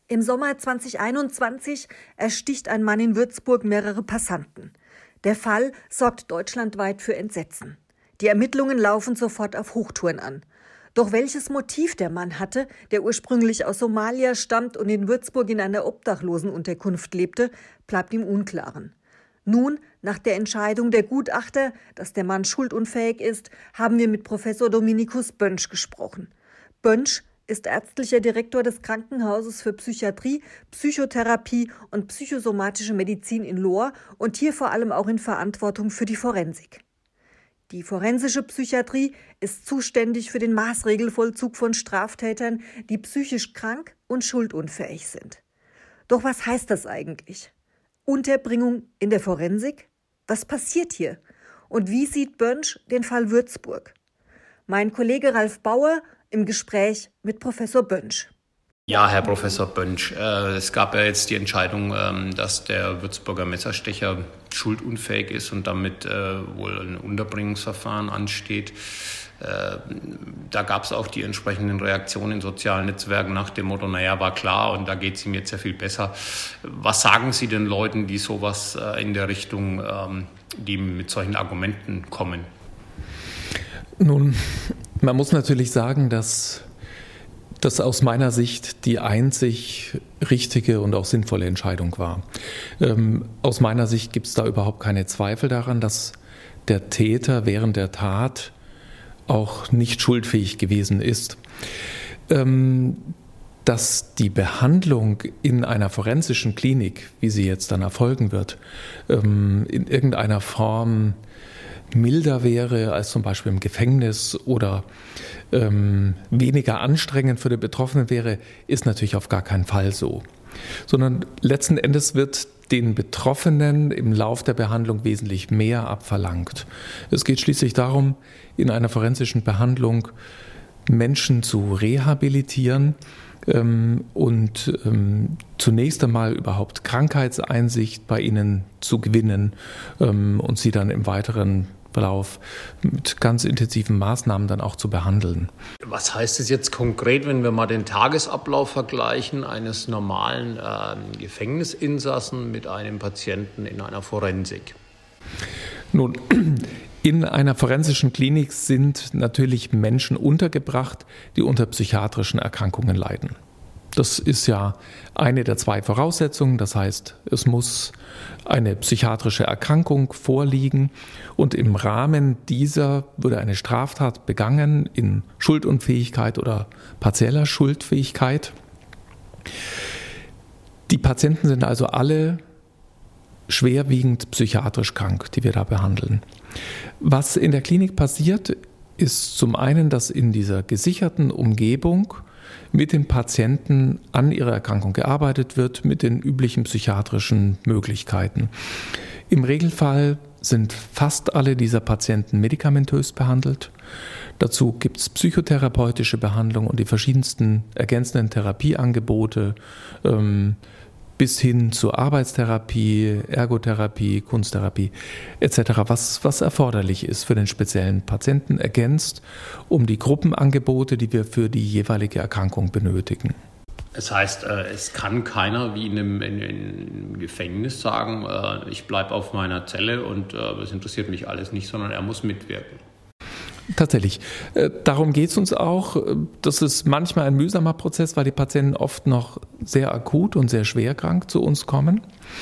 Im Sommer 2021 ersticht ein Mann in Würzburg mehrere Passanten. Der Fall sorgt deutschlandweit für Entsetzen. Die Ermittlungen laufen sofort auf Hochtouren an. Doch welches Motiv der Mann hatte, der ursprünglich aus Somalia stammt und in Würzburg in einer Obdachlosenunterkunft lebte, bleibt im Unklaren. Nun, nach der Entscheidung der Gutachter, dass der Mann schuldunfähig ist, haben wir mit Professor Dominikus Bönsch gesprochen. Bönsch ist ärztlicher Direktor des Krankenhauses für Psychiatrie, Psychotherapie und psychosomatische Medizin in Lohr und hier vor allem auch in Verantwortung für die Forensik. Die forensische Psychiatrie ist zuständig für den Maßregelvollzug von Straftätern, die psychisch krank und schuldunfähig sind. Doch was heißt das eigentlich? Unterbringung in der Forensik? Was passiert hier? Und wie sieht Bönsch den Fall Würzburg? Mein Kollege Ralf Bauer im Gespräch mit Professor Bönsch. Ja, Herr Professor Bönsch, es gab ja jetzt die Entscheidung, dass der Würzburger Messerstecher schuldunfähig ist und damit wohl ein Unterbringungsverfahren ansteht. Da gab es auch die entsprechenden Reaktionen in sozialen Netzwerken nach dem Motto, naja, war klar und da geht es ihm jetzt ja viel besser. Was sagen Sie den Leuten, die sowas in der Richtung, die mit solchen Argumenten kommen? Nun, man muss natürlich sagen, dass das aus meiner Sicht die einzig richtige und auch sinnvolle Entscheidung war. Aus meiner Sicht gibt es da überhaupt keine Zweifel daran, dass der Täter während der Tat auch nicht schuldfähig gewesen ist. Dass die Behandlung in einer forensischen Klinik, wie sie jetzt dann erfolgen wird, in irgendeiner Form milder wäre als zum Beispiel im Gefängnis oder weniger anstrengend für den Betroffenen wäre, ist natürlich auf gar keinen Fall so. Sondern letzten Endes wird den Betroffenen im Lauf der Behandlung wesentlich mehr abverlangt. Es geht schließlich darum, in einer forensischen Behandlung Menschen zu rehabilitieren und zunächst einmal überhaupt Krankheitseinsicht bei ihnen zu gewinnen und sie dann im weiteren Verlauf mit ganz intensiven Maßnahmen dann auch zu behandeln. Was heißt es jetzt konkret, wenn wir mal den Tagesablauf vergleichen eines normalen Gefängnisinsassen mit einem Patienten in einer Forensik? Nun, in einer forensischen Klinik sind natürlich Menschen untergebracht, die unter psychiatrischen Erkrankungen leiden. Das ist ja eine der zwei Voraussetzungen. Das heißt, es muss eine psychiatrische Erkrankung vorliegen und im Rahmen dieser würde eine Straftat begangen in Schuldunfähigkeit oder partieller Schuldfähigkeit. Die Patienten sind also alle schwerwiegend psychiatrisch krank, die wir da behandeln. Was in der Klinik passiert, ist zum einen, dass in dieser gesicherten Umgebung mit den Patienten an ihrer Erkrankung gearbeitet wird, mit den üblichen psychiatrischen Möglichkeiten. Im Regelfall sind fast alle dieser Patienten medikamentös behandelt. Dazu gibt es psychotherapeutische Behandlung und die verschiedensten ergänzenden Therapieangebote bis hin zur Arbeitstherapie, Ergotherapie, Kunsttherapie etc., was erforderlich ist für den speziellen Patienten, ergänzt um die Gruppenangebote, die wir für die jeweilige Erkrankung benötigen. Das heißt, es kann keiner wie in einem Gefängnis sagen, ich bleibe auf meiner Zelle und es interessiert mich alles nicht, sondern er muss mitwirken. Tatsächlich. Darum geht es uns auch. Das ist manchmal ein mühsamer Prozess, weil die Patienten oft noch sehr akut und sehr schwer krank zu uns kommen.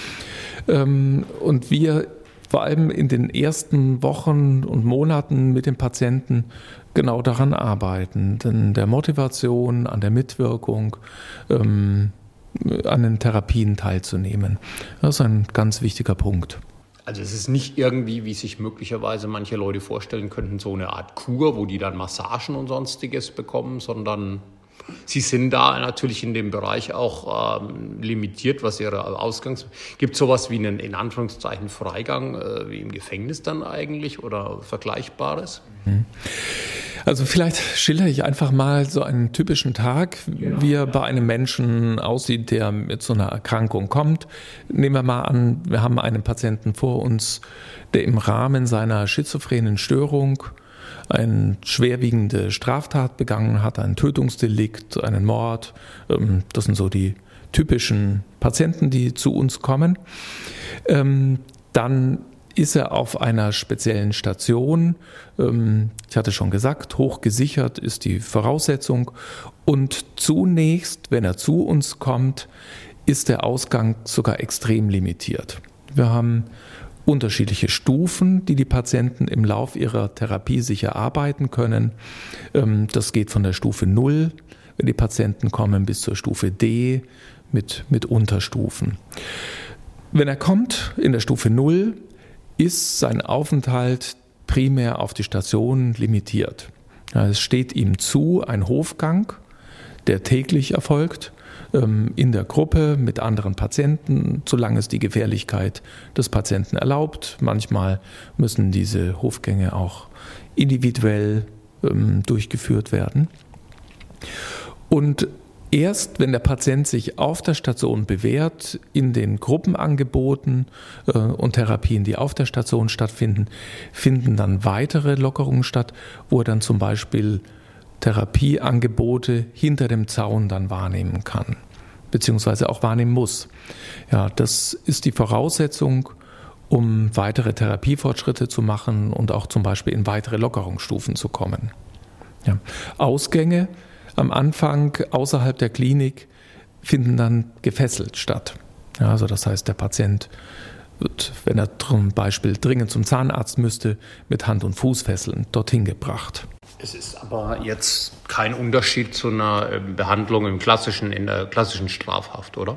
Und wir vor allem in den ersten Wochen und Monaten mit den Patienten genau daran arbeiten. An der Motivation, an der Mitwirkung, an den Therapien teilzunehmen. Das ist ein ganz wichtiger Punkt. Also es ist nicht irgendwie, wie sich möglicherweise manche Leute vorstellen könnten, so eine Art Kur, wo die dann Massagen und Sonstiges bekommen, sondern sie sind da natürlich in dem Bereich auch limitiert, was ihre Gibt es sowas wie einen, in Anführungszeichen, Freigang, wie im Gefängnis dann eigentlich oder Vergleichbares? Also vielleicht schildere ich einfach mal so einen typischen Tag, wie er bei einem Menschen aussieht, der mit so einer Erkrankung kommt. Nehmen wir mal an, wir haben einen Patienten vor uns, der im Rahmen seiner schizophrenen Störung eine schwerwiegende Straftat begangen hat, ein Tötungsdelikt, einen Mord. Das sind so die typischen Patienten, die zu uns kommen. Dann ist er auf einer speziellen Station. Ich hatte schon gesagt, hochgesichert ist die Voraussetzung. Und zunächst, wenn er zu uns kommt, ist der Ausgang sogar extrem limitiert. Wir haben unterschiedliche Stufen, die Patienten im Lauf ihrer Therapie sich erarbeiten können. Das geht von der Stufe 0, wenn die Patienten kommen, bis zur Stufe D mit Unterstufen. Wenn er kommt in der Stufe 0, ist sein Aufenthalt primär auf die Station limitiert. Ja, es steht ihm zu, ein Hofgang, der täglich erfolgt, in der Gruppe mit anderen Patienten, solange es die Gefährlichkeit des Patienten erlaubt. Manchmal müssen diese Hofgänge auch individuell durchgeführt werden. Und erst wenn der Patient sich auf der Station bewährt, in den Gruppenangeboten und Therapien, die auf der Station stattfinden, finden dann weitere Lockerungen statt, wo er dann zum Beispiel Therapieangebote hinter dem Zaun dann wahrnehmen kann, beziehungsweise auch wahrnehmen muss. Ja, das ist die Voraussetzung, um weitere Therapiefortschritte zu machen und auch zum Beispiel in weitere Lockerungsstufen zu kommen. Ja. Ausgänge am Anfang außerhalb der Klinik finden dann gefesselt statt. Ja, also das heißt, der Patient wird, wenn er zum Beispiel dringend zum Zahnarzt müsste, mit Hand- und Fußfesseln dorthin gebracht. Es ist aber jetzt kein Unterschied zu einer Behandlung in der klassischen Strafhaft, oder?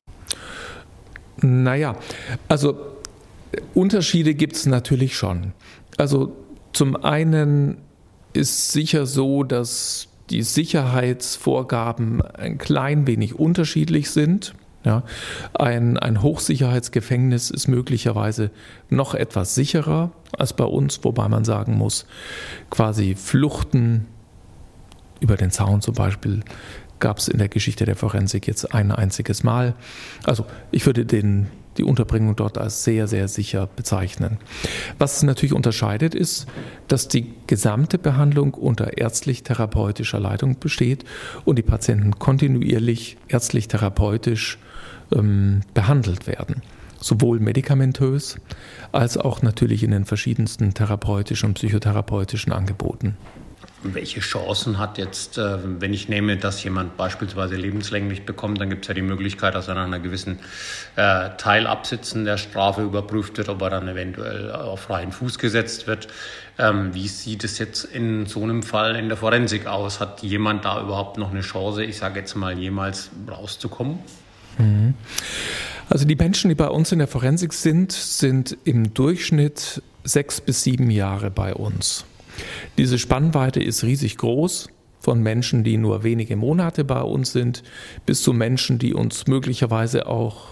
Naja, also Unterschiede gibt es natürlich schon. Also zum einen ist sicher so, dass die Sicherheitsvorgaben ein klein wenig unterschiedlich sind. Ja, ein Hochsicherheitsgefängnis ist möglicherweise noch etwas sicherer als bei uns, wobei man sagen muss, quasi Fluchten über den Zaun zum Beispiel gab es in der Geschichte der Forensik jetzt ein einziges Mal. Also ich würde die Unterbringung dort als sehr, sehr sicher bezeichnen. Was natürlich unterscheidet, ist, dass die gesamte Behandlung unter ärztlich-therapeutischer Leitung besteht und die Patienten kontinuierlich ärztlich-therapeutisch behandelt werden. Sowohl medikamentös als auch natürlich in den verschiedensten therapeutischen und psychotherapeutischen Angeboten. Welche Chancen hat jetzt, wenn ich nehme, dass jemand beispielsweise lebenslänglich bekommt, dann gibt es ja die Möglichkeit, dass er nach einer gewissen Teilabsitzen der Strafe überprüft wird, ob er dann eventuell auf freien Fuß gesetzt wird. Wie sieht es jetzt in so einem Fall in der Forensik aus? Hat jemand da überhaupt noch eine Chance, ich sage jetzt mal, jemals rauszukommen? Also die Menschen, die bei uns in der Forensik sind im Durchschnitt 6 bis 7 Jahre bei uns. Diese Spannweite ist riesig groß, von Menschen, die nur wenige Monate bei uns sind, bis zu Menschen, die uns möglicherweise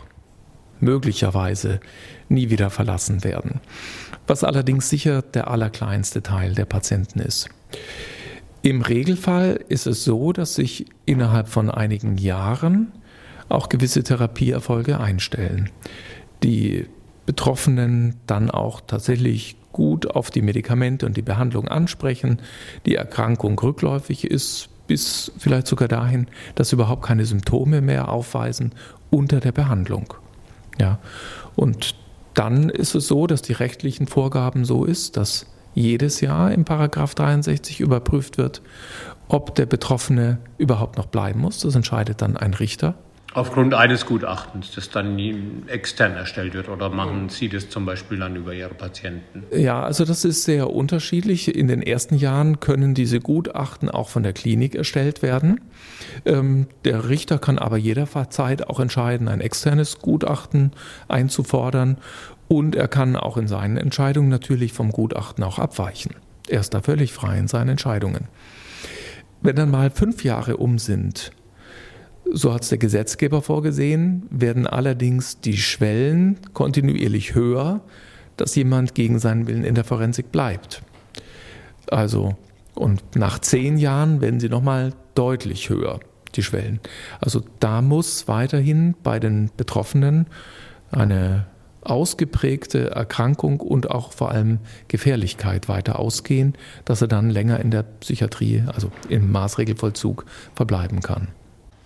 nie wieder verlassen werden. Was allerdings sicher der allerkleinste Teil der Patienten ist. Im Regelfall ist es so, dass sich innerhalb von einigen Jahren auch gewisse Therapieerfolge einstellen. Die Betroffenen dann auch tatsächlich gut auf die Medikamente und die Behandlung ansprechen, die Erkrankung rückläufig ist, bis vielleicht sogar dahin, dass sie überhaupt keine Symptome mehr aufweisen unter der Behandlung. Ja. Und dann ist es so, dass die rechtlichen Vorgaben so ist, dass jedes Jahr im § 63 überprüft wird, ob der Betroffene überhaupt noch bleiben muss. Das entscheidet dann ein Richter. Aufgrund eines Gutachtens, das dann extern erstellt wird, oder machen Sie das zum Beispiel dann über Ihre Patienten? Ja, also das ist sehr unterschiedlich. In den ersten Jahren können diese Gutachten auch von der Klinik erstellt werden. Der Richter kann aber jederzeit auch entscheiden, ein externes Gutachten einzufordern, und er kann auch in seinen Entscheidungen natürlich vom Gutachten auch abweichen. Er ist da völlig frei in seinen Entscheidungen. Wenn dann mal 5 Jahre um sind, so hat es der Gesetzgeber vorgesehen, werden allerdings die Schwellen kontinuierlich höher, dass jemand gegen seinen Willen in der Forensik bleibt. Also, und nach 10 Jahren werden sie nochmal deutlich höher, die Schwellen. Also da muss weiterhin bei den Betroffenen eine ausgeprägte Erkrankung und auch vor allem Gefährlichkeit weiter ausgehen, dass er dann länger in der Psychiatrie, also im Maßregelvollzug, verbleiben kann.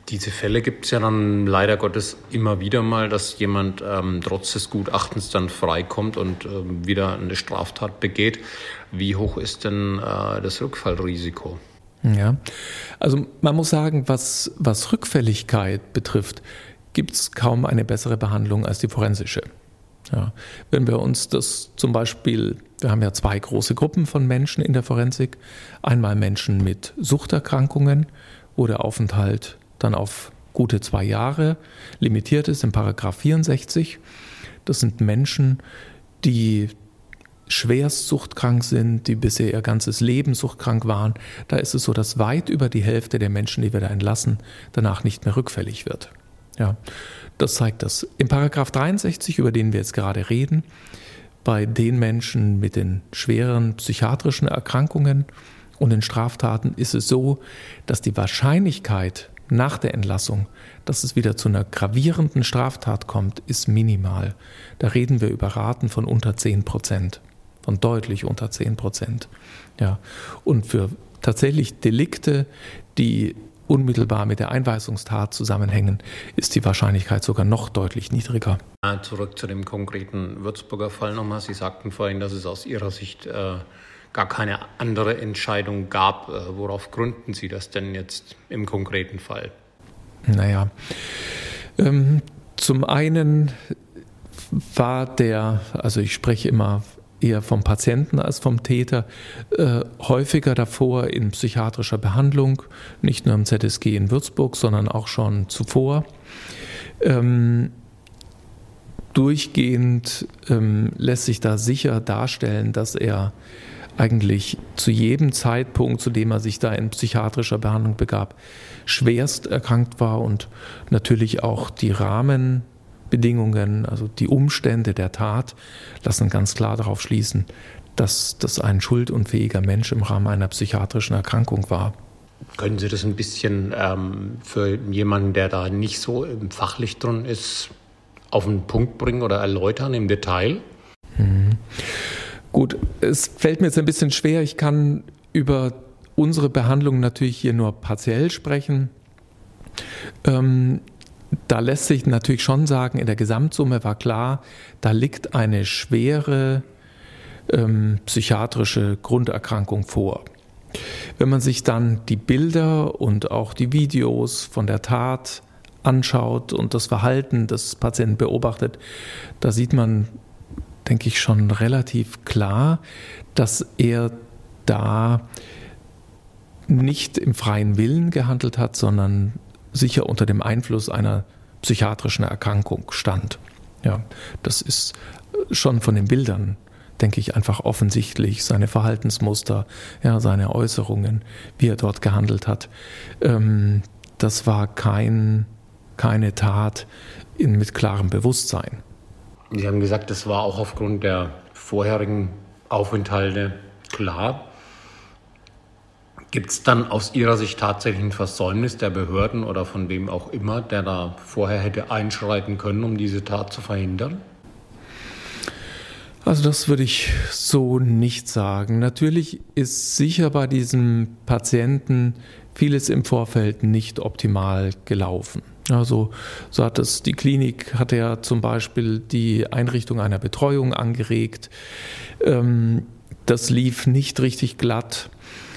Diese Fälle gibt es ja dann leider Gottes immer wieder mal, dass jemand trotz des Gutachtens dann freikommt und wieder eine Straftat begeht. Wie hoch ist denn das Rückfallrisiko? Ja, also man muss sagen, was Rückfälligkeit betrifft, gibt es kaum eine bessere Behandlung als die forensische. Ja, wenn wir uns das zum Beispiel, wir haben ja 2 große Gruppen von Menschen in der Forensik, einmal Menschen mit Suchterkrankungen, wo der Aufenthalt dann auf gute 2 Jahre limitiert ist, in § 64. Das sind Menschen, die schwerst suchtkrank sind, die bisher ihr ganzes Leben suchtkrank waren. Da ist es so, dass weit über die Hälfte der Menschen, die wir da entlassen, danach nicht mehr rückfällig wird. Ja, das zeigt das. Im § 63, über den wir jetzt gerade reden, bei den Menschen mit den schweren psychiatrischen Erkrankungen und den Straftaten ist es so, dass die Wahrscheinlichkeit nach der Entlassung, dass es wieder zu einer gravierenden Straftat kommt, ist minimal. Da reden wir über Raten von unter 10%, von deutlich unter 10%. Ja. Und für tatsächlich Delikte, die unmittelbar mit der Einweisungstat zusammenhängen, ist die Wahrscheinlichkeit sogar noch deutlich niedriger. Zurück zu dem konkreten Würzburger Fall nochmal. Sie sagten vorhin, dass es aus Ihrer Sicht gar keine andere Entscheidung gab. Worauf gründen Sie das denn jetzt im konkreten Fall? Naja, zum einen war also ich spreche immer eher vom Patienten als vom Täter, häufiger davor in psychiatrischer Behandlung, nicht nur im ZSG in Würzburg, sondern auch schon zuvor. Durchgehend lässt sich da sicher darstellen, dass er eigentlich zu jedem Zeitpunkt, zu dem er sich da in psychiatrischer Behandlung begab, schwerst erkrankt war und natürlich auch die Rahmenbedingungen, also die Umstände der Tat, lassen ganz klar darauf schließen, dass das ein schuldunfähiger Mensch im Rahmen einer psychiatrischen Erkrankung war. Können Sie das ein bisschen für jemanden, der da nicht so fachlich drin ist, auf den Punkt bringen oder erläutern im Detail? Gut, es fällt mir jetzt ein bisschen schwer. Ich kann über unsere Behandlung natürlich hier nur partiell sprechen. Da lässt sich natürlich schon sagen, in der Gesamtsumme war klar, da liegt eine schwere psychiatrische Grunderkrankung vor. Wenn man sich dann die Bilder und auch die Videos von der Tat anschaut und das Verhalten des Patienten beobachtet, da sieht man, denke ich, schon relativ klar, dass er da nicht im freien Willen gehandelt hat, sondern sicher unter dem Einfluss einer psychiatrischen Erkrankung stand. Ja, das ist schon von den Bildern, denke ich, einfach offensichtlich, seine Verhaltensmuster, ja, seine Äußerungen, wie er dort gehandelt hat. Das war keine Tat mit klarem Bewusstsein. Sie haben gesagt, das war auch aufgrund der vorherigen Aufenthalte klar. Gibt es dann aus Ihrer Sicht tatsächlich ein Versäumnis der Behörden oder von wem auch immer, der da vorher hätte einschreiten können, um diese Tat zu verhindern? Also das würde ich so nicht sagen. Natürlich ist sicher bei diesem Patienten vieles im Vorfeld nicht optimal gelaufen. Also so hat es, die Klinik hat ja zum Beispiel die Einrichtung einer Betreuung angeregt. Das lief nicht richtig glatt.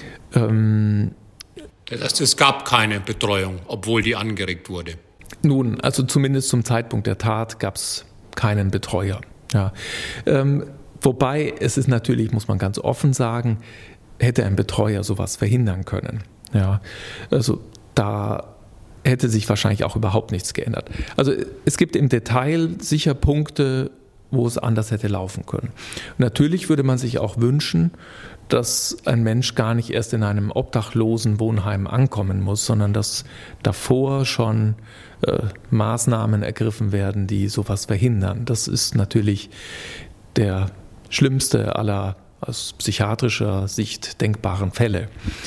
Das heißt, es gab keine Betreuung, obwohl die angeregt wurde. Nun, also zumindest zum Zeitpunkt der Tat gab es keinen Betreuer. Ja. Wobei es ist natürlich, muss man ganz offen sagen, hätte ein Betreuer sowas verhindern können. Ja. Also da hätte sich wahrscheinlich auch überhaupt nichts geändert. Also es gibt im Detail sicher Punkte, wo es anders hätte laufen können. Und natürlich würde man sich auch wünschen, dass ein Mensch gar nicht erst in einem obdachlosen Wohnheim ankommen muss, sondern dass davor schon Maßnahmen ergriffen werden, die sowas verhindern. Das ist natürlich der schlimmste aller aus psychiatrischer Sicht denkbaren Fälle.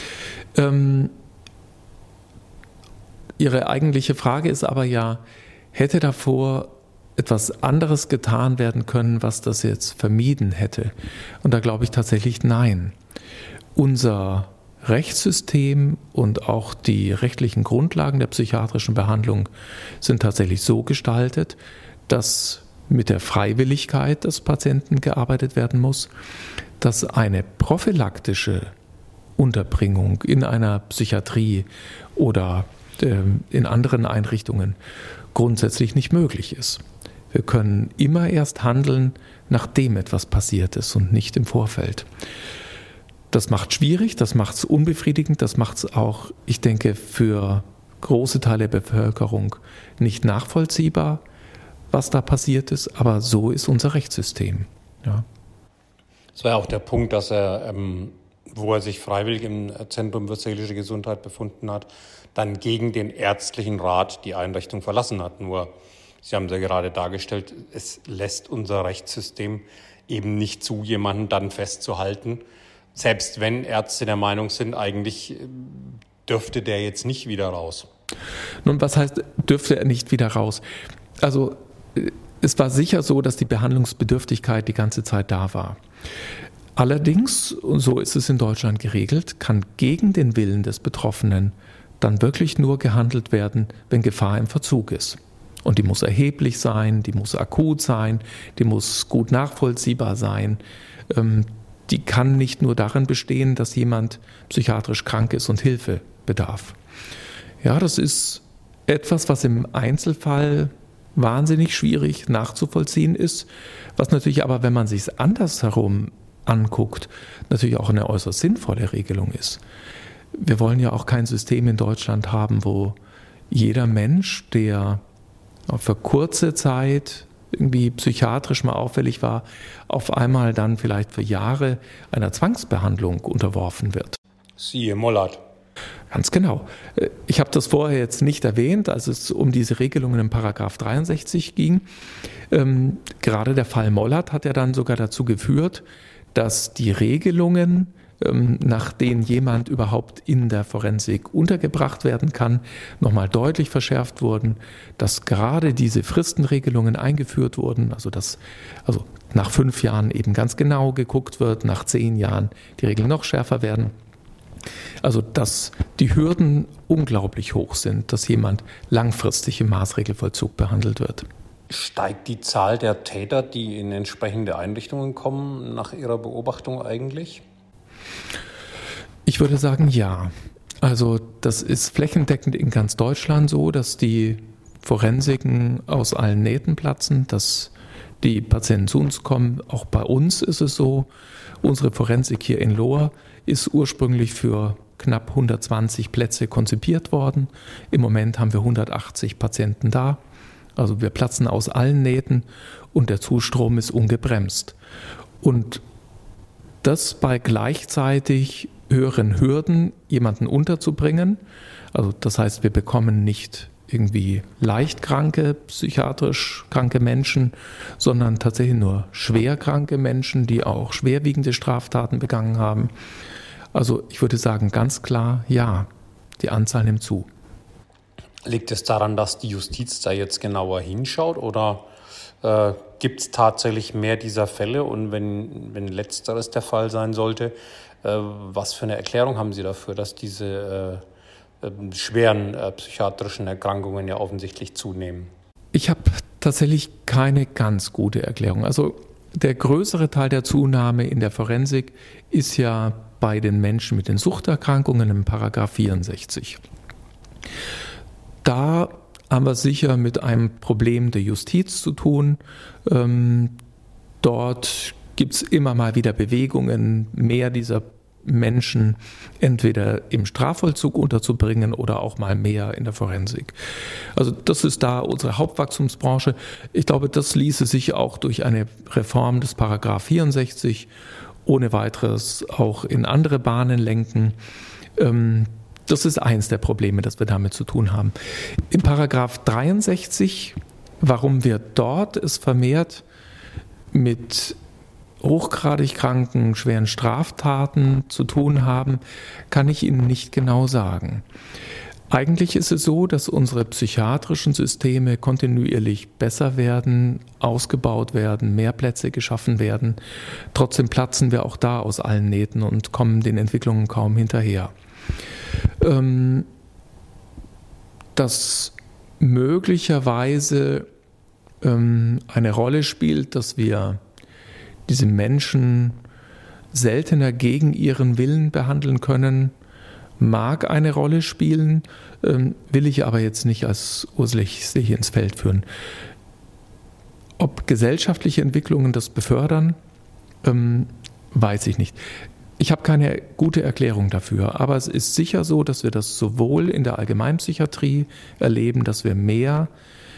Ihre eigentliche Frage ist aber ja, hätte davor etwas anderes getan werden können, was das jetzt vermieden hätte? Und da glaube ich tatsächlich nein. Unser Rechtssystem und auch die rechtlichen Grundlagen der psychiatrischen Behandlung sind tatsächlich so gestaltet, dass mit der Freiwilligkeit des Patienten gearbeitet werden muss, dass eine prophylaktische Unterbringung in einer Psychiatrie oder in anderen Einrichtungen grundsätzlich nicht möglich ist. Wir können immer erst handeln, nachdem etwas passiert ist und nicht im Vorfeld. Das macht es schwierig, das macht es unbefriedigend, das macht es auch, ich denke, für große Teile der Bevölkerung nicht nachvollziehbar, was da passiert ist, aber so ist unser Rechtssystem. Ja. Das war ja auch der Punkt, dass er, wo er sich freiwillig im Zentrum für seelische Gesundheit befunden hat, dann gegen den ärztlichen Rat die Einrichtung verlassen hat. Nur, Sie haben es ja gerade dargestellt, es lässt unser Rechtssystem eben nicht zu, jemanden dann festzuhalten, selbst wenn Ärzte der Meinung sind, eigentlich dürfte der jetzt nicht wieder raus. Nun, was heißt, dürfte er nicht wieder raus? Also es war sicher so, dass die Behandlungsbedürftigkeit die ganze Zeit da war. Allerdings, und so ist es in Deutschland geregelt, kann gegen den Willen des Betroffenen dann wirklich nur gehandelt werden, wenn Gefahr im Verzug ist. Und die muss erheblich sein, die muss akut sein, die muss gut nachvollziehbar sein. Die kann nicht nur darin bestehen, dass jemand psychiatrisch krank ist und Hilfe bedarf. Ja, das ist etwas, was im Einzelfall wahnsinnig schwierig nachzuvollziehen ist, was natürlich aber, wenn man sich es andersherum anguckt, natürlich auch eine äußerst sinnvolle Regelung ist. Wir wollen ja auch kein System in Deutschland haben, wo jeder Mensch, der für kurze Zeit irgendwie psychiatrisch mal auffällig war, auf einmal dann vielleicht für Jahre einer Zwangsbehandlung unterworfen wird. Siehe Mollert. Ganz genau. Ich habe das vorher jetzt nicht erwähnt, als es um diese Regelungen im Paragraph 63 ging. Gerade der Fall Mollert hat ja dann sogar dazu geführt, dass die Regelungen, nach denen jemand überhaupt in der Forensik untergebracht werden kann, nochmal deutlich verschärft wurden, dass gerade diese Fristenregelungen eingeführt wurden, also nach 5 Jahren eben ganz genau geguckt wird, nach 10 Jahren die Regeln noch schärfer werden. Also dass die Hürden unglaublich hoch sind, dass jemand langfristig im Maßregelvollzug behandelt wird. Steigt die Zahl der Täter, die in entsprechende Einrichtungen kommen, nach Ihrer Beobachtung eigentlich? Ich würde sagen, ja. Also das ist flächendeckend in ganz Deutschland so, dass die Forensiken aus allen Nähten platzen, dass die Patienten zu uns kommen. Auch bei uns ist es so. Unsere Forensik hier in Lohr ist ursprünglich für knapp 120 Plätze konzipiert worden. Im Moment haben wir 180 Patienten da. Also wir platzen aus allen Nähten und der Zustrom ist ungebremst. Und das bei gleichzeitig höheren Hürden, jemanden unterzubringen. Also das heißt, wir bekommen nicht irgendwie leicht kranke, psychiatrisch kranke Menschen, sondern tatsächlich nur schwer kranke Menschen, die auch schwerwiegende Straftaten begangen haben. Also ich würde sagen, ganz klar, ja, die Anzahl nimmt zu. Liegt es daran, dass die Justiz da jetzt genauer hinschaut oder gibt es tatsächlich mehr dieser Fälle? Und wenn Letzteres der Fall sein sollte, was für eine Erklärung haben Sie dafür, dass diese schweren psychiatrischen Erkrankungen ja offensichtlich zunehmen? Ich habe tatsächlich keine ganz gute Erklärung. Also der größere Teil der Zunahme in der Forensik ist ja bei den Menschen mit den Suchterkrankungen im Paragraph 64. Da haben wir sicher mit einem Problem der Justiz zu tun. Dort gibt es immer mal wieder Bewegungen, mehr dieser Menschen entweder im Strafvollzug unterzubringen oder auch mal mehr in der Forensik. Also das ist da unsere Hauptwachstumsbranche. Ich glaube, das ließe sich auch durch eine Reform des Paragraph 64 ohne weiteres auch in andere Bahnen lenken. Das ist eins der Probleme, das wir damit zu tun haben. Im Paragraph 63, warum wir dort es vermehrt mit hochgradig kranken, schweren Straftaten zu tun haben, kann ich Ihnen nicht genau sagen. Eigentlich ist es so, dass unsere psychiatrischen Systeme kontinuierlich besser werden, ausgebaut werden, mehr Plätze geschaffen werden. Trotzdem platzen wir auch da aus allen Nähten und kommen den Entwicklungen kaum hinterher. Dass möglicherweise eine Rolle spielt, dass wir diese Menschen seltener gegen ihren Willen behandeln können, mag eine Rolle spielen, will ich aber jetzt nicht als ursächlich hier ins Feld führen. Ob gesellschaftliche Entwicklungen das befördern, weiß ich nicht. Ich habe keine gute Erklärung dafür, aber es ist sicher so, dass wir das sowohl in der Allgemeinpsychiatrie erleben, dass wir mehr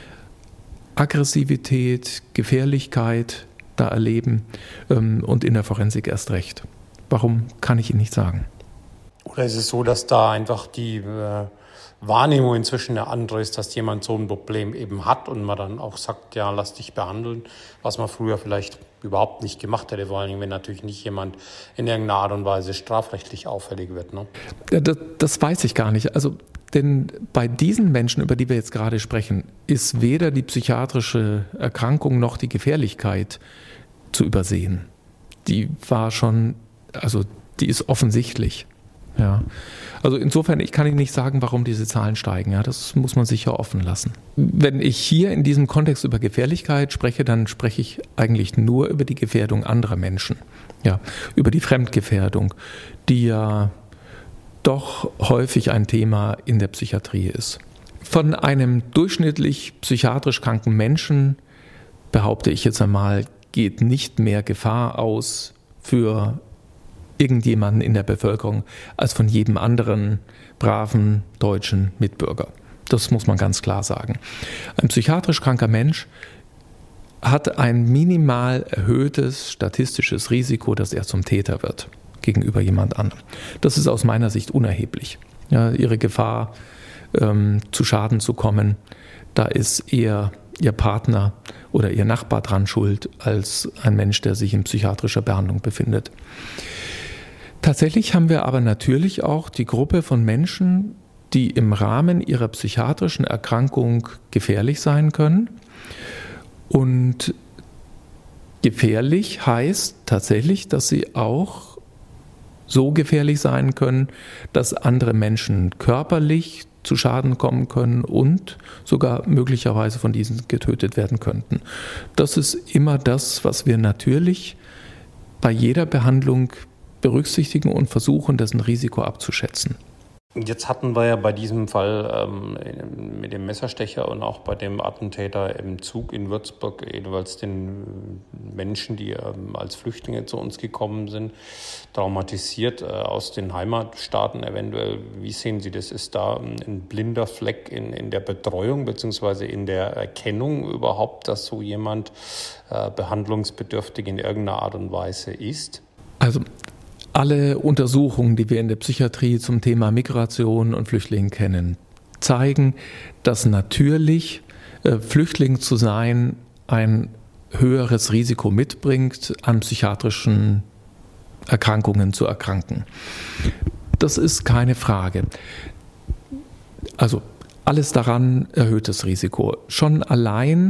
Aggressivität, Gefährlichkeit da erleben und in der Forensik erst recht. Warum, kann ich Ihnen nicht sagen. Oder ist es so, dass da einfach die Wahrnehmung inzwischen eine andere ist, dass jemand so ein Problem eben hat und man dann auch sagt, ja, lass dich behandeln, was man früher vielleicht überhaupt nicht gemacht hätte, vor allem wenn natürlich nicht jemand in irgendeiner Art und Weise strafrechtlich auffällig wird. Ne? Das weiß ich gar nicht. Also, denn bei diesen Menschen, über die wir jetzt gerade sprechen, ist weder die psychiatrische Erkrankung noch die Gefährlichkeit zu übersehen. Die war schon, also die ist offensichtlich. Ja. Also insofern, ich kann Ihnen nicht sagen, warum diese Zahlen steigen. Ja, das muss man sicher offen lassen. Wenn ich hier in diesem Kontext über Gefährlichkeit spreche, dann spreche ich eigentlich nur über die Gefährdung anderer Menschen. Ja, über die Fremdgefährdung, die ja doch häufig ein Thema in der Psychiatrie ist. Von einem durchschnittlich psychiatrisch kranken Menschen, behaupte ich jetzt einmal, geht nicht mehr Gefahr aus für irgendjemanden in der Bevölkerung als von jedem anderen braven deutschen Mitbürger. Das muss man ganz klar sagen. Ein psychiatrisch kranker Mensch hat ein minimal erhöhtes statistisches Risiko, dass er zum Täter wird gegenüber jemand anderem. Das ist aus meiner Sicht unerheblich. Ja, ihre Gefahr, zu Schaden zu kommen, da ist eher ihr Partner oder ihr Nachbar dran schuld, als ein Mensch, der sich in psychiatrischer Behandlung befindet. Tatsächlich haben wir aber natürlich auch die Gruppe von Menschen, die im Rahmen ihrer psychiatrischen Erkrankung gefährlich sein können. Und gefährlich heißt tatsächlich, dass sie auch so gefährlich sein können, dass andere Menschen körperlich zu Schaden kommen können und sogar möglicherweise von diesen getötet werden könnten. Das ist immer das, was wir natürlich bei jeder Behandlung berücksichtigen und versuchen, dessen Risiko abzuschätzen. Jetzt hatten wir ja bei diesem Fall mit dem Messerstecher und auch bei dem Attentäter im Zug in Würzburg jeweils den Menschen, die als Flüchtlinge zu uns gekommen sind, traumatisiert aus den Heimatstaaten eventuell. Wie sehen Sie das? Ist da ein blinder Fleck in der Betreuung bzw. in der Erkennung überhaupt, dass so jemand behandlungsbedürftig in irgendeiner Art und Weise ist? Also alle Untersuchungen, die wir in der Psychiatrie zum Thema Migration und Flüchtlinge kennen, zeigen, dass natürlich Flüchtling zu sein ein höheres Risiko mitbringt, an psychiatrischen Erkrankungen zu erkranken. Das ist keine Frage. Also alles daran erhöhtes Risiko. Schon allein,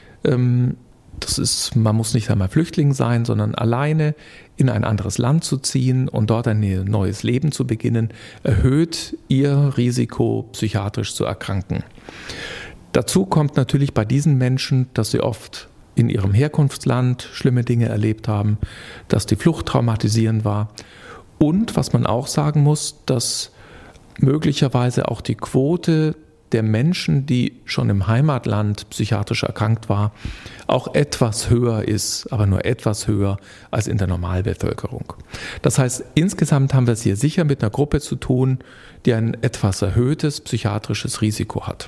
man muss nicht einmal Flüchtling sein, sondern alleine in ein anderes Land zu ziehen und dort ein neues Leben zu beginnen, erhöht ihr Risiko, psychiatrisch zu erkranken. Dazu kommt natürlich bei diesen Menschen, dass sie oft in ihrem Herkunftsland schlimme Dinge erlebt haben, dass die Flucht traumatisierend war und, was man auch sagen muss, dass möglicherweise auch die Quote der Menschen, die schon im Heimatland psychiatrisch erkrankt war, auch etwas höher ist, aber nur etwas höher als in der Normalbevölkerung. Das heißt, insgesamt haben wir es hier sicher mit einer Gruppe zu tun, die ein etwas erhöhtes psychiatrisches Risiko hat.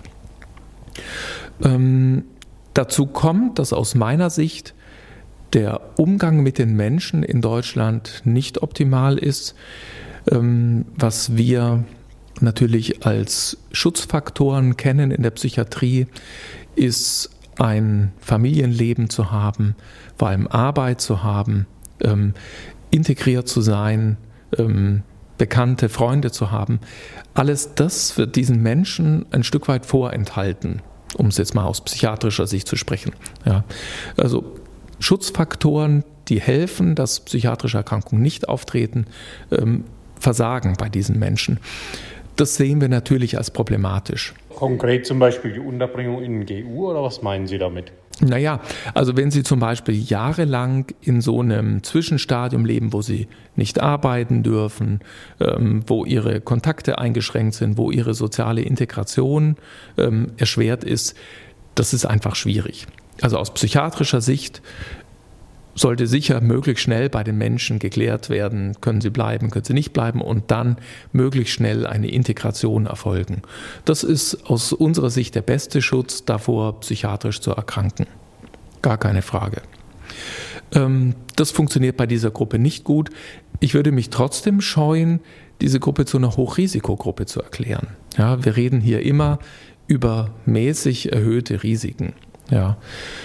Dazu kommt, dass aus meiner Sicht der Umgang mit den Menschen in Deutschland nicht optimal ist, was wir natürlich als Schutzfaktoren kennen in der Psychiatrie, ist ein Familienleben zu haben, vor allem Arbeit zu haben, integriert zu sein, Bekannte, Freunde zu haben. Alles das wird diesen Menschen ein Stück weit vorenthalten, um es jetzt mal aus psychiatrischer Sicht zu sprechen. Ja, also Schutzfaktoren, die helfen, dass psychiatrische Erkrankungen nicht auftreten, versagen bei diesen Menschen. Das sehen wir natürlich als problematisch. Konkret zum Beispiel die Unterbringung in GU oder was meinen Sie damit? Naja, also wenn Sie zum Beispiel jahrelang in so einem Zwischenstadium leben, wo Sie nicht arbeiten dürfen, wo Ihre Kontakte eingeschränkt sind, wo Ihre soziale Integration erschwert ist, das ist einfach schwierig. Also aus psychiatrischer Sicht sollte sicher möglichst schnell bei den Menschen geklärt werden, können sie bleiben, können sie nicht bleiben und dann möglichst schnell eine Integration erfolgen. Das ist aus unserer Sicht der beste Schutz davor, psychiatrisch zu erkranken. Gar keine Frage. Das funktioniert bei dieser Gruppe nicht gut. Ich würde mich trotzdem scheuen, diese Gruppe zu einer Hochrisikogruppe zu erklären. Ja, wir reden hier immer über mäßig erhöhte Risiken. Ja.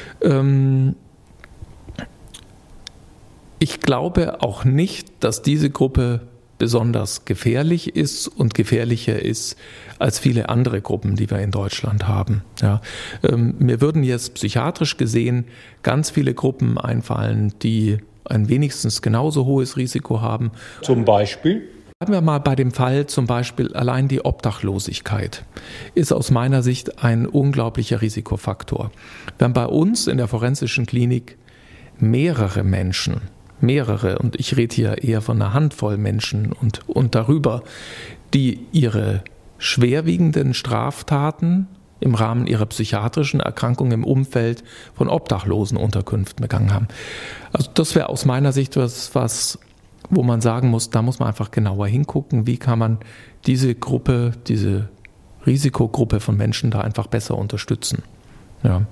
Ich glaube auch nicht, dass diese Gruppe besonders gefährlich ist und gefährlicher ist als viele andere Gruppen, die wir in Deutschland haben. Ja, mir würden jetzt psychiatrisch gesehen ganz viele Gruppen einfallen, die ein wenigstens genauso hohes Risiko haben. Zum Beispiel? Bleiben wir mal bei dem Fall zum Beispiel allein die Obdachlosigkeit ist aus meiner Sicht ein unglaublicher Risikofaktor. Wir haben bei uns in der forensischen Klinik mehrere Menschen, und ich rede hier eher von einer Handvoll Menschen und darüber, die ihre schwerwiegenden Straftaten im Rahmen ihrer psychiatrischen Erkrankung im Umfeld von Obdachlosenunterkünften begangen haben. Also das wäre aus meiner Sicht was, wo man sagen muss, da muss man einfach genauer hingucken, wie kann man diese Gruppe, diese Risikogruppe von Menschen da einfach besser unterstützen. Ja.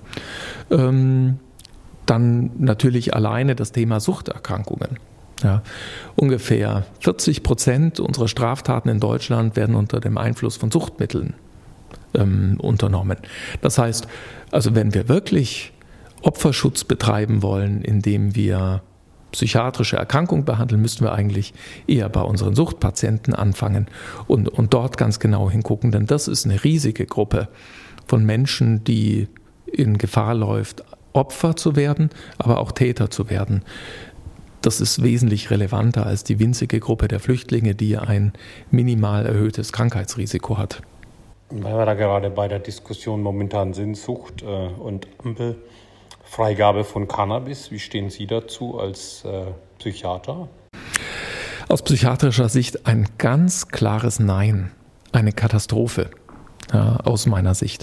Dann natürlich alleine das Thema Suchterkrankungen. Ja, ungefähr 40% unserer Straftaten in Deutschland werden unter dem Einfluss von Suchtmitteln unternommen. Das heißt, also wenn wir wirklich Opferschutz betreiben wollen, indem wir psychiatrische Erkrankungen behandeln, müssten wir eigentlich eher bei unseren Suchtpatienten anfangen und dort ganz genau hingucken, denn das ist eine riesige Gruppe von Menschen, die in Gefahr läuft, Opfer zu werden, aber auch Täter zu werden. Das ist wesentlich relevanter als die winzige Gruppe der Flüchtlinge, die ein minimal erhöhtes Krankheitsrisiko hat. Weil wir da gerade bei der Diskussion momentan sind, Sucht und Ampelfreigabe von Cannabis. Wie stehen Sie dazu als Psychiater? Aus psychiatrischer Sicht ein ganz klares Nein, eine Katastrophe, ja, aus meiner Sicht.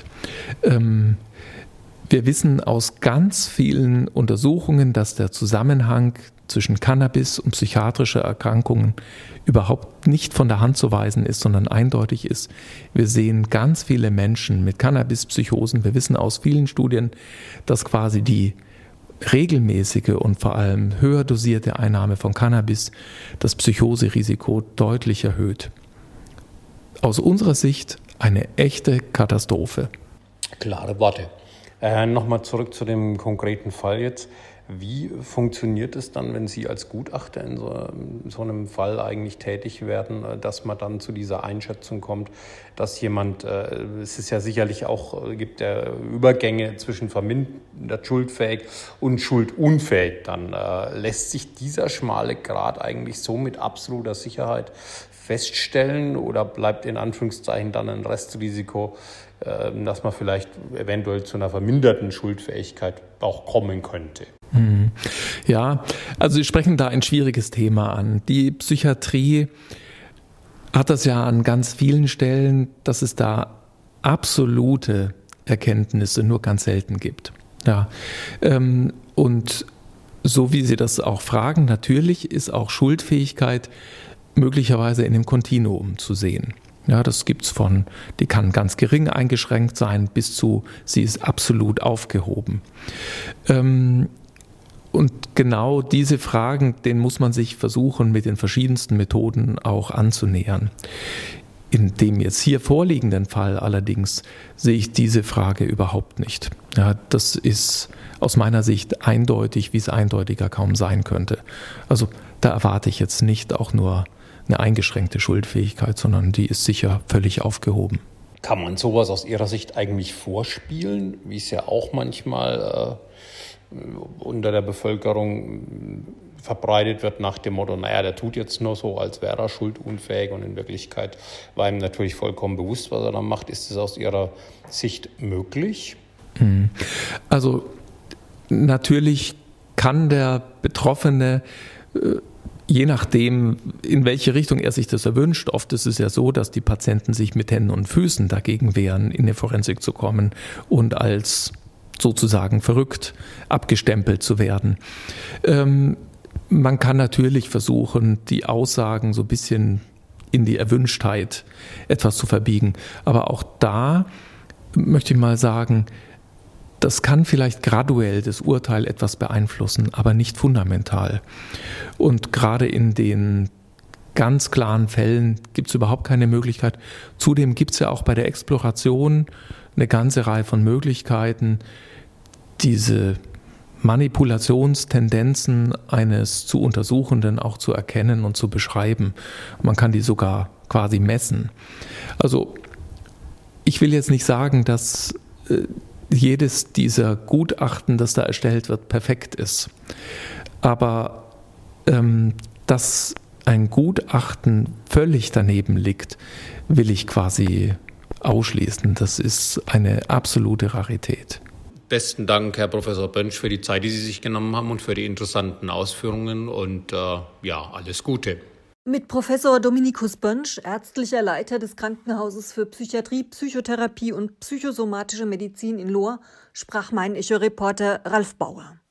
Wir wissen aus ganz vielen Untersuchungen, dass der Zusammenhang zwischen Cannabis und psychiatrischer Erkrankungen überhaupt nicht von der Hand zu weisen ist, sondern eindeutig ist. Wir sehen ganz viele Menschen mit Cannabispsychosen. Wir wissen aus vielen Studien, dass quasi die regelmäßige und vor allem höher dosierte Einnahme von Cannabis das Psychoserisiko deutlich erhöht. Aus unserer Sicht eine echte Katastrophe. Klare Worte. Nochmal zurück zu dem konkreten Fall jetzt. Wie funktioniert es dann, wenn Sie als Gutachter in so einem Fall eigentlich tätig werden, dass man dann zu dieser Einschätzung kommt, dass jemand, es ist ja sicherlich auch, gibt ja Übergänge zwischen vermindert schuldfähig und schuldunfähig, dann lässt sich dieser schmale Grat eigentlich so mit absoluter Sicherheit feststellen oder bleibt in Anführungszeichen dann ein Restrisiko, dass man vielleicht eventuell zu einer verminderten Schuldfähigkeit auch kommen könnte? Ja, also Sie sprechen da ein schwieriges Thema an. Die Psychiatrie hat das ja an ganz vielen Stellen, dass es da absolute Erkenntnisse nur ganz selten gibt. Ja, und so wie Sie das auch fragen, natürlich ist auch Schuldfähigkeit möglicherweise in dem Kontinuum zu sehen. Ja, das gibt's die kann ganz gering eingeschränkt sein, bis zu, sie ist absolut aufgehoben. Und genau diese Fragen, denen muss man sich versuchen, mit den verschiedensten Methoden auch anzunähern. In dem jetzt hier vorliegenden Fall allerdings sehe ich diese Frage überhaupt nicht. Ja, das ist aus meiner Sicht eindeutig, wie es eindeutiger kaum sein könnte. Also da erwarte ich jetzt nicht auch nur eine eingeschränkte Schuldfähigkeit, sondern die ist sicher völlig aufgehoben. Kann man sowas aus Ihrer Sicht eigentlich vorspielen, wie es ja auch manchmal unter der Bevölkerung verbreitet wird nach dem Motto, naja, der tut jetzt nur so, als wäre er schuldunfähig und in Wirklichkeit war ihm natürlich vollkommen bewusst, was er da macht. Ist es aus Ihrer Sicht möglich? Also natürlich kann der Betroffene, je nachdem, in welche Richtung er sich das erwünscht, oft ist es ja so, dass die Patienten sich mit Händen und Füßen dagegen wehren, in eine Forensik zu kommen und als sozusagen verrückt abgestempelt zu werden. Man kann natürlich versuchen, die Aussagen so ein bisschen in die Erwünschtheit etwas zu verbiegen. Aber auch da möchte ich mal sagen, das kann vielleicht graduell das Urteil etwas beeinflussen, aber nicht fundamental. Und gerade in den ganz klaren Fällen gibt es überhaupt keine Möglichkeit. Zudem gibt es ja auch bei der Exploration eine ganze Reihe von Möglichkeiten, diese Manipulationstendenzen eines zu Untersuchenden auch zu erkennen und zu beschreiben. Man kann die sogar quasi messen. Also ich will jetzt nicht sagen, dass jedes dieser Gutachten, das da erstellt wird, perfekt ist. Aber dass ein Gutachten völlig daneben liegt, will ich quasi ausschließen. Das ist eine absolute Rarität. Besten Dank, Herr Professor Bönsch, für die Zeit, die Sie sich genommen haben und für die interessanten Ausführungen und alles Gute. Mit Professor Dominikus Bönsch, ärztlicher Leiter des Krankenhauses für Psychiatrie, Psychotherapie und psychosomatische Medizin in Lohr, sprach mein Echo-Reporter Ralf Bauer.